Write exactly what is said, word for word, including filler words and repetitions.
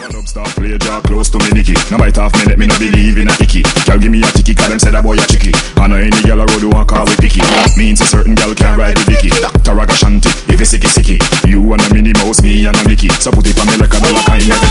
Stop play jaw close to me Nicky. No bite off me, let me no believe in a icky. Girl give me a ticky, cause them say that boy a chicky. I know any girl a road who want call we picky. Means a certain girl can't ride the Vicky. Doctor Ragashanti, if you sicky sicky. You and a Minnie Mouse, me and a Mickey. So put it on me like a dollar kind of